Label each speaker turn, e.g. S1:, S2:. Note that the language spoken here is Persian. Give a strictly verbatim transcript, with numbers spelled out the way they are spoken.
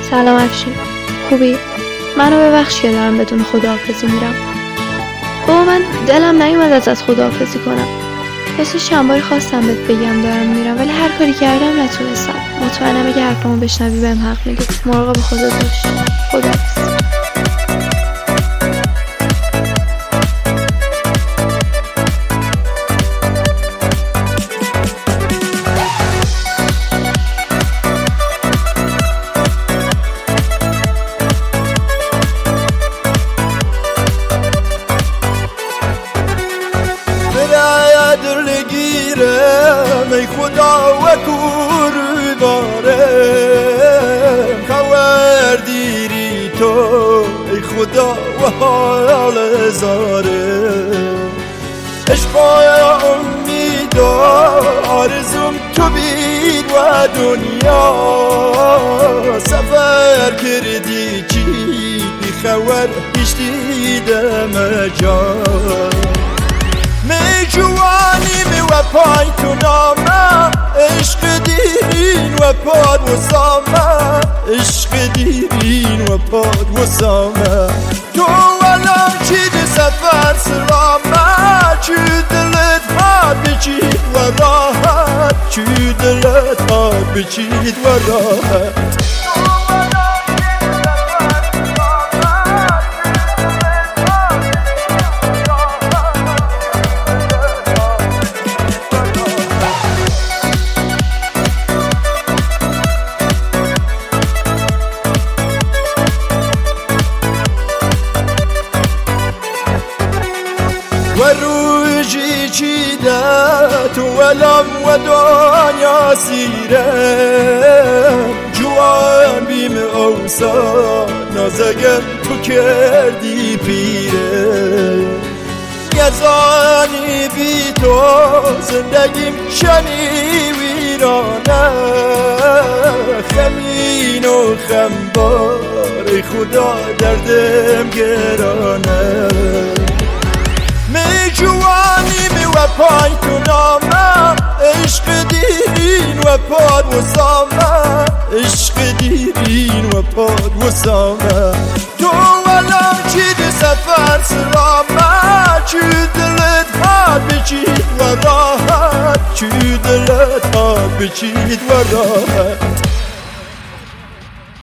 S1: سلام افشین، خوبی؟ منو ببخش که دارم بدون خداحافظی میرم. بابا من دلم نیومد ازت خداحافظی کنم. واسه چند باری خواستم بهت بگم دارم میرم ولی هر کاری کردم نتونستم. مطمئنم اگه حرفامو بشنوی بهم حق میدی. مراقب خودت باش. خداحافظ.
S2: ای خدا و قربانم خبر دیری تو ای خدا و حال زارم عشقای امید و آرزوم تو بید و دنیا سفر کردی چی بی خبر هیچ دیدم جان می جوانی می و پای تو نامه عشق دیرین و پاد و سامه عشق دیرین و پاد و سامه تو ولم چید سفر سرامه چی دلت ها بچید و راحت چی دلت ها بچید و راحت و روژی چیده تو ولم و دنیا سیرم جوان بیم اوسا نازگم تو کردی پیره یزانی بی تو زندگیم شنی ویرانه خمین و خمبار ای خدا دردم گرانه می جوانی می و پای تو نامه عشق دیرین و پاد و سامه عشق دیرین و پاد و سامه تو ولم چید سفر سرامه چی دلت ها بچید و راحت چی دلت ها بچید و راحت